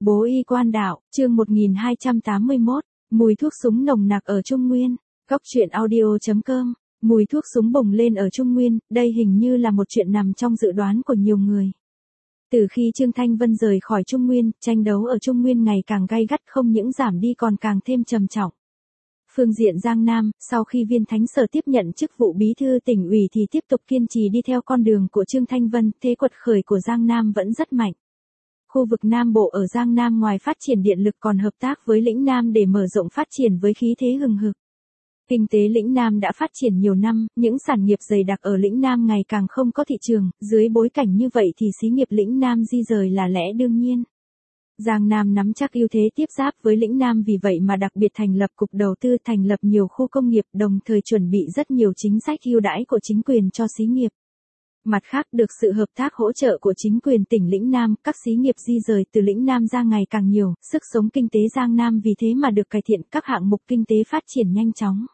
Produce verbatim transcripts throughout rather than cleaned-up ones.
Bố y quan đạo, chương một nghìn hai trăm tám mươi mốt, mùi thuốc súng nồng nặc ở Trung Nguyên. Góc truyện audio chấm com, mùi thuốc súng bùng lên ở Trung Nguyên, đây hình như là một chuyện nằm trong dự đoán của nhiều người. Từ khi Trương Thanh Vân rời khỏi Trung Nguyên, tranh đấu ở Trung Nguyên ngày càng gay gắt, không những giảm đi còn càng thêm trầm trọng. Phương diện Giang Nam, sau khi Viên Thánh Sở tiếp nhận chức vụ bí thư tỉnh ủy thì tiếp tục kiên trì đi theo con đường của Trương Thanh Vân, thế quật khởi của Giang Nam vẫn rất mạnh. Khu vực Nam Bộ ở Giang Nam ngoài phát triển điện lực còn hợp tác với lĩnh Nam để mở rộng phát triển với khí thế hừng hực. Kinh tế lĩnh Nam đã phát triển nhiều năm, những sản nghiệp dày đặc ở lĩnh Nam ngày càng không có thị trường, dưới bối cảnh như vậy thì xí nghiệp lĩnh Nam di rời là lẽ đương nhiên. Giang Nam nắm chắc ưu thế tiếp giáp với lĩnh Nam, vì vậy mà đặc biệt thành lập cục đầu tư, thành lập nhiều khu công nghiệp, đồng thời chuẩn bị rất nhiều chính sách ưu đãi của chính quyền cho xí nghiệp. Mặt khác, được sự hợp tác hỗ trợ của chính quyền tỉnh lĩnh Nam, các xí nghiệp di rời từ lĩnh Nam ra ngày càng nhiều, sức sống kinh tế Giang Nam vì thế mà được cải thiện, các hạng mục kinh tế phát triển nhanh chóng.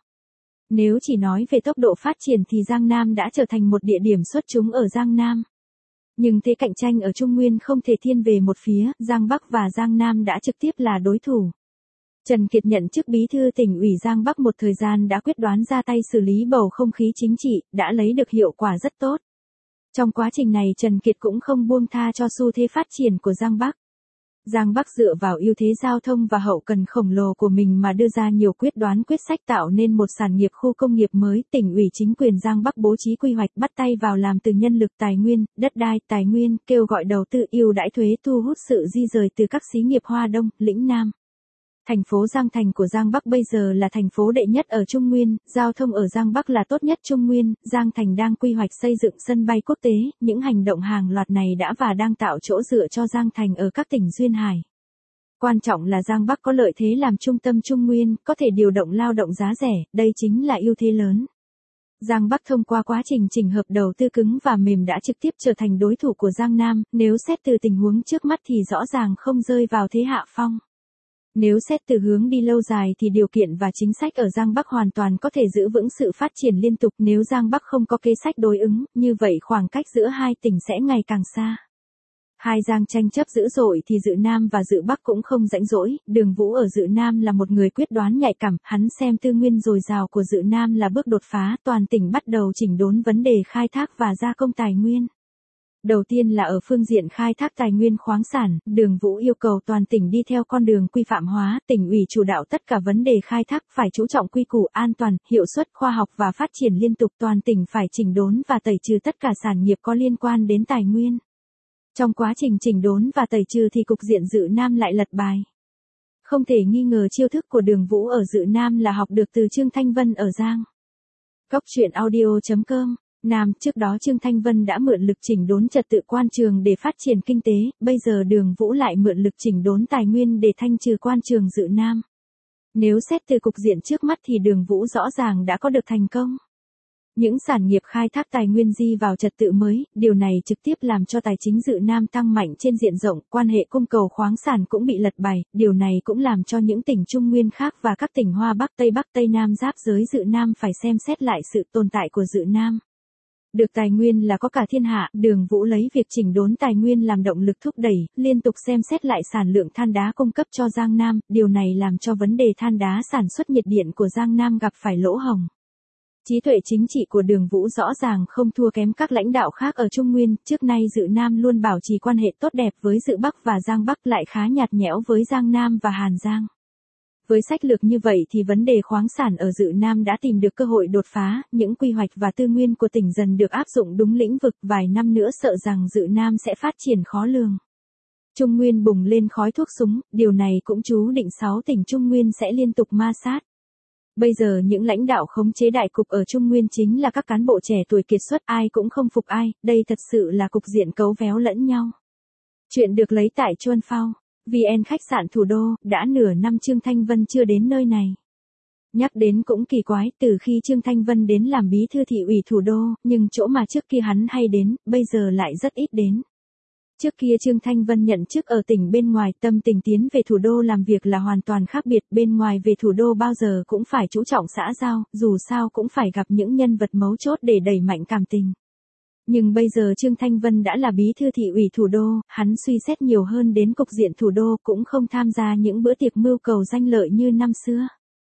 Nếu chỉ nói về tốc độ phát triển thì Giang Nam đã trở thành một địa điểm xuất chúng ở Giang Nam. Nhưng thế cạnh tranh ở Trung Nguyên không thể thiên về một phía, Giang Bắc và Giang Nam đã trực tiếp là đối thủ. Trần Kiệt nhận chức bí thư tỉnh ủy Giang Bắc một thời gian đã quyết đoán ra tay xử lý bầu không khí chính trị, đã lấy được hiệu quả rất tốt. Trong quá trình này Trần Kiệt cũng không buông tha cho xu thế phát triển của Giang Bắc. Giang Bắc dựa vào ưu thế giao thông và hậu cần khổng lồ của mình mà đưa ra nhiều quyết đoán quyết sách tạo nên một sản nghiệp khu công nghiệp mới. Tỉnh ủy chính quyền Giang Bắc bố trí quy hoạch, bắt tay vào làm từ nhân lực, tài nguyên, đất đai, tài nguyên, kêu gọi đầu tư, ưu đãi thuế, thu hút sự di rời từ các xí nghiệp Hoa Đông, lĩnh Nam. Thành phố Giang Thành của Giang Bắc bây giờ là thành phố đệ nhất ở Trung Nguyên, giao thông ở Giang Bắc là tốt nhất Trung Nguyên. Giang Thành đang quy hoạch xây dựng sân bay quốc tế, những hành động hàng loạt này đã và đang tạo chỗ dựa cho Giang Thành ở các tỉnh duyên hải. Quan trọng là Giang Bắc có lợi thế làm trung tâm Trung Nguyên, có thể điều động lao động giá rẻ, đây chính là ưu thế lớn. Giang Bắc thông qua quá trình chỉnh hợp đầu tư cứng và mềm đã trực tiếp trở thành đối thủ của Giang Nam, nếu xét từ tình huống trước mắt thì rõ ràng không rơi vào thế hạ phong. Nếu xét từ hướng đi lâu dài thì điều kiện và chính sách ở Giang Bắc hoàn toàn có thể giữ vững sự phát triển liên tục. Nếu Giang Bắc không có kế sách đối ứng, như vậy khoảng cách giữa hai tỉnh sẽ ngày càng xa. Hai Giang tranh chấp dữ dội thì Dự Nam và Dự Bắc cũng không rãnh rỗi. Đường Vũ ở Dự Nam là một người quyết đoán nhạy cảm, hắn xem tư nguyên dồi dào của Dự Nam là bước đột phá, toàn tỉnh bắt đầu chỉnh đốn vấn đề khai thác và gia công tài nguyên. Đầu tiên là ở phương diện khai thác tài nguyên khoáng sản, Đường Vũ yêu cầu toàn tỉnh đi theo con đường quy phạm hóa, tỉnh ủy chủ đạo tất cả vấn đề khai thác, phải chú trọng quy củ, an toàn, hiệu suất, khoa học và phát triển liên tục. Toàn tỉnh phải chỉnh đốn và tẩy trừ tất cả sản nghiệp có liên quan đến tài nguyên. Trong quá trình chỉnh đốn và tẩy trừ thì cục diện Dự Nam lại lật bài. Không thể nghi ngờ chiêu thức của Đường Vũ ở Dự Nam là học được từ Trương Thanh Vân ở Giang. Góc truyện audio chấm com. Nam, trước đó Trương Thanh Vân đã mượn lực chỉnh đốn trật tự quan trường để phát triển kinh tế, bây giờ Đường Vũ lại mượn lực chỉnh đốn tài nguyên để thanh trừ quan trường Dự Nam. Nếu xét từ cục diện trước mắt thì Đường Vũ rõ ràng đã có được thành công. Những sản nghiệp khai thác tài nguyên di vào trật tự mới, điều này trực tiếp làm cho tài chính Dự Nam tăng mạnh trên diện rộng, quan hệ cung cầu khoáng sản cũng bị lật bài, điều này cũng làm cho những tỉnh Trung Nguyên khác và các tỉnh Hoa Bắc, Tây Bắc, Tây Nam giáp giới Dự Nam phải xem xét lại sự tồn tại của Dự Nam. Được tài nguyên là có cả thiên hạ, Đường Vũ lấy việc chỉnh đốn tài nguyên làm động lực thúc đẩy, liên tục xem xét lại sản lượng than đá cung cấp cho Giang Nam, điều này làm cho vấn đề than đá sản xuất nhiệt điện của Giang Nam gặp phải lỗ hổng. Trí tuệ chính trị của Đường Vũ rõ ràng không thua kém các lãnh đạo khác ở Trung Nguyên, trước nay Dự Nam luôn bảo trì quan hệ tốt đẹp với Dự Bắc và Giang Bắc, lại khá nhạt nhẽo với Giang Nam và Hàn Giang. Với sách lược như vậy thì vấn đề khoáng sản ở Dự Nam đã tìm được cơ hội đột phá, những quy hoạch và tư nguyên của tỉnh dần được áp dụng đúng lĩnh vực, vài năm nữa sợ rằng Dự Nam sẽ phát triển khó lường. Trung Nguyên bùng lên khói thuốc súng, điều này cũng chú định sáu tỉnh Trung Nguyên sẽ liên tục ma sát. Bây giờ những lãnh đạo khống chế đại cục ở Trung Nguyên chính là các cán bộ trẻ tuổi kiệt xuất, ai cũng không phục ai, đây thật sự là cục diện cấu véo lẫn nhau. Chuyện được lấy tại Chuan Phao. vê en khách sạn Thủ Đô, đã nửa năm Trương Thanh Vân chưa đến nơi này. Nhắc đến cũng kỳ quái, từ khi Trương Thanh Vân đến làm bí thư thị ủy Thủ Đô, nhưng chỗ mà trước kia hắn hay đến, bây giờ lại rất ít đến. Trước kia Trương Thanh Vân nhận chức ở tỉnh bên ngoài, tâm tình tiến về Thủ Đô làm việc là hoàn toàn khác biệt, bên ngoài về Thủ Đô bao giờ cũng phải chú trọng xã giao, dù sao cũng phải gặp những nhân vật mấu chốt để đẩy mạnh cảm tình. Nhưng bây giờ Trương Thanh Vân đã là bí thư thị ủy thủ đô, hắn suy xét nhiều hơn đến cục diện thủ đô, cũng không tham gia những bữa tiệc mưu cầu danh lợi như năm xưa.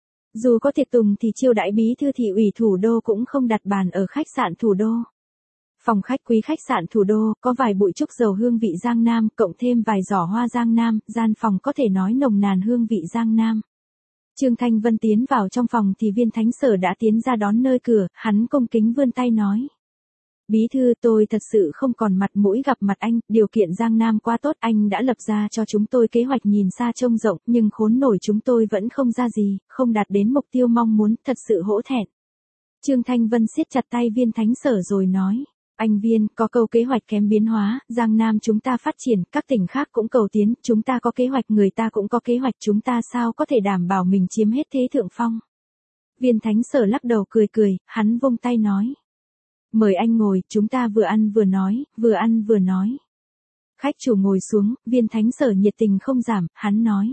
Dù có tiệc tùng thì chiêu đãi bí thư thị ủy thủ đô cũng không đặt bàn ở khách sạn thủ đô. Phòng khách quý khách sạn thủ đô, có vài bụi trúc dầu hương vị Giang Nam, cộng thêm vài giỏ hoa Giang Nam, gian phòng có thể nói nồng nàn hương vị Giang Nam. Trương Thanh Vân tiến vào trong phòng thì Viên Thánh Sở đã tiến ra đón nơi cửa, hắn cung kính vươn tay nói. Bí thư, tôi thật sự không còn mặt mũi gặp mặt anh, điều kiện Giang Nam quá tốt, anh đã lập ra cho chúng tôi kế hoạch nhìn xa trông rộng, nhưng khốn nổi chúng tôi vẫn không ra gì, không đạt đến mục tiêu mong muốn, thật sự hổ thẹn. Trương Thanh Vân siết chặt tay Viên Thánh Sở rồi nói. Anh Viên, có câu kế hoạch kém biến hóa, Giang Nam chúng ta phát triển, các tỉnh khác cũng cầu tiến, chúng ta có kế hoạch người ta cũng có kế hoạch, chúng ta sao có thể đảm bảo mình chiếm hết thế thượng phong. Viên Thánh Sở lắc đầu cười cười, hắn vung tay nói. Mời anh ngồi, chúng ta vừa ăn vừa nói, vừa ăn vừa nói. Khách chủ ngồi xuống, Viên Thánh Sở nhiệt tình không giảm, hắn nói.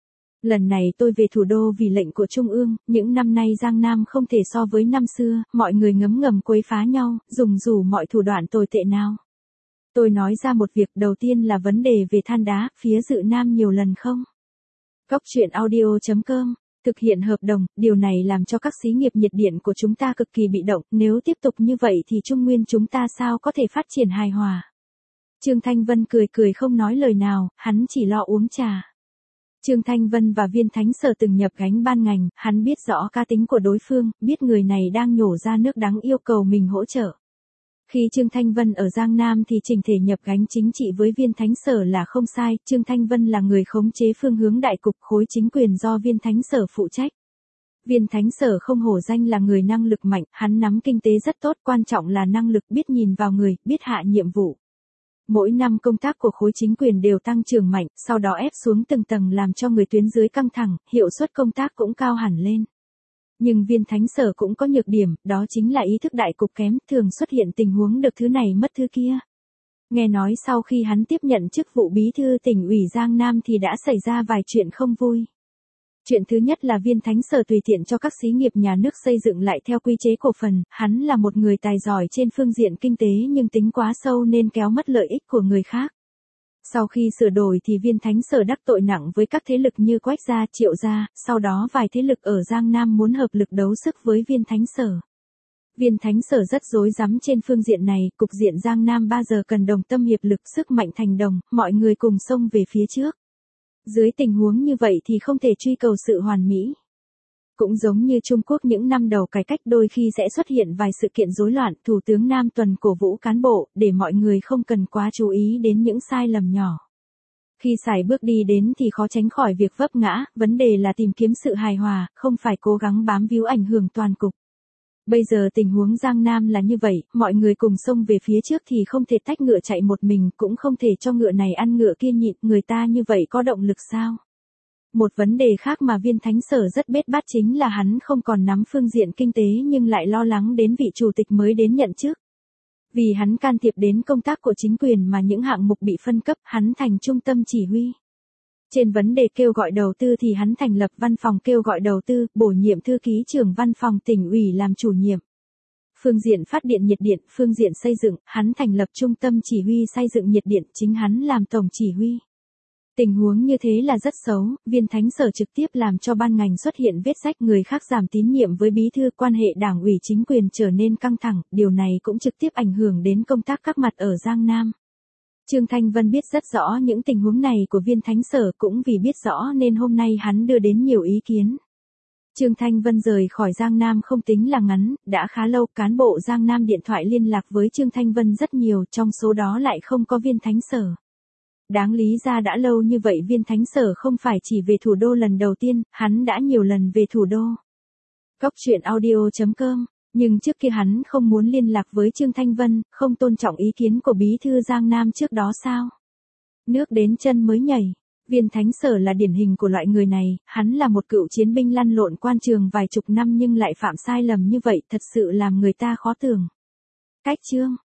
Lần này tôi về thủ đô vì lệnh của Trung ương, những năm nay Giang Nam không thể so với năm xưa, mọi người ngấm ngầm quấy phá nhau, dùng rủ mọi thủ đoạn tồi tệ nào. Tôi nói ra một việc, đầu tiên là vấn đề về than đá, phía Dự Nam nhiều lần không? Cóc truyện audio chấm com thực hiện hợp đồng, điều này làm cho các xí nghiệp nhiệt điện của chúng ta cực kỳ bị động, nếu tiếp tục như vậy thì Trung Nguyên chúng ta sao có thể phát triển hài hòa. Trương Thanh Vân cười cười không nói lời nào, hắn chỉ lo uống trà. Trương Thanh Vân và Viên Thánh Sở từng nhập gánh ban ngành, hắn biết rõ cá tính của đối phương, biết người này đang nhổ ra nước đắng yêu cầu mình hỗ trợ. Khi Trương Thanh Vân ở Giang Nam thì chỉnh thể nhập gánh chính trị với Viên Thánh Sở là không sai, Trương Thanh Vân là người khống chế phương hướng đại cục, khối chính quyền do Viên Thánh Sở phụ trách. Viên Thánh Sở không hổ danh là người năng lực mạnh, hắn nắm kinh tế rất tốt, quan trọng là năng lực, biết nhìn vào người, biết hạ nhiệm vụ. Mỗi năm công tác của khối chính quyền đều tăng trưởng mạnh, sau đó ép xuống từng tầng làm cho người tuyến dưới căng thẳng, hiệu suất công tác cũng cao hẳn lên. Nhưng Viên Thánh Sở cũng có nhược điểm, đó chính là ý thức đại cục kém, thường xuất hiện tình huống được thứ này mất thứ kia. Nghe nói sau khi hắn tiếp nhận chức vụ bí thư tỉnh ủy Giang Nam thì đã xảy ra vài chuyện không vui. Chuyện thứ nhất là Viên Thánh Sở tùy tiện cho các xí nghiệp nhà nước xây dựng lại theo quy chế cổ phần, hắn là một người tài giỏi trên phương diện kinh tế nhưng tính quá sâu nên kéo mất lợi ích của người khác. Sau khi sửa đổi thì Viên Thánh Sở đắc tội nặng với các thế lực như Quách gia, Triệu gia, sau đó vài thế lực ở Giang Nam muốn hợp lực đấu sức với Viên Thánh Sở. Viên Thánh Sở rất rối rắm trên phương diện này, cục diện Giang Nam bao giờ cần đồng tâm hiệp lực, sức mạnh thành đồng, mọi người cùng xông về phía trước. Dưới tình huống như vậy thì không thể truy cầu sự hoàn mỹ. Cũng giống như Trung Quốc những năm đầu cải cách đôi khi sẽ xuất hiện vài sự kiện rối loạn, Thủ tướng Nam Tuần cổ vũ cán bộ, để mọi người không cần quá chú ý đến những sai lầm nhỏ. Khi sải bước đi đến thì khó tránh khỏi việc vấp ngã, vấn đề là tìm kiếm sự hài hòa, không phải cố gắng bám víu ảnh hưởng toàn cục. Bây giờ tình huống Giang Nam là như vậy, mọi người cùng xông về phía trước thì không thể tách ngựa chạy một mình, cũng không thể cho ngựa này ăn ngựa kia nhịn, người ta như vậy có động lực sao? Một vấn đề khác mà Viên Thánh Sở rất bết bát chính là hắn không còn nắm phương diện kinh tế nhưng lại lo lắng đến vị chủ tịch mới đến nhận chức. Vì hắn can thiệp đến công tác của chính quyền mà những hạng mục bị phân cấp, hắn thành trung tâm chỉ huy. Trên vấn đề kêu gọi đầu tư thì hắn thành lập văn phòng kêu gọi đầu tư, bổ nhiệm thư ký trưởng văn phòng tỉnh ủy làm chủ nhiệm. Phương diện phát điện nhiệt điện, phương diện xây dựng, hắn thành lập trung tâm chỉ huy xây dựng nhiệt điện, chính hắn làm tổng chỉ huy. Tình huống như thế là rất xấu, Viên Thánh Sở trực tiếp làm cho ban ngành xuất hiện vết rách, người khác giảm tín nhiệm với bí thư, quan hệ đảng ủy chính quyền trở nên căng thẳng, điều này cũng trực tiếp ảnh hưởng đến công tác các mặt ở Giang Nam. Trương Thanh Vân biết rất rõ những tình huống này của Viên Thánh Sở, cũng vì biết rõ nên hôm nay hắn đưa đến nhiều ý kiến. Trương Thanh Vân rời khỏi Giang Nam không tính là ngắn, đã khá lâu, cán bộ Giang Nam điện thoại liên lạc với Trương Thanh Vân rất nhiều, trong số đó lại không có Viên Thánh Sở. Đáng lý ra đã lâu như vậy Viên Thánh Sở không phải chỉ về thủ đô lần đầu tiên, hắn đã nhiều lần về thủ đô. Cóc truyện audio chấm com, nhưng trước kia hắn không muốn liên lạc với Trương Thanh Vân, không tôn trọng ý kiến của bí thư Giang Nam trước đó sao? Nước đến chân mới nhảy. Viên Thánh Sở là điển hình của loại người này, hắn là một cựu chiến binh lăn lộn quan trường vài chục năm nhưng lại phạm sai lầm như vậy, thật sự làm người ta khó tưởng. Cách chương